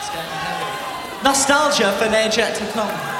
It's getting heavy. Nostalgia for Near Jet to Come.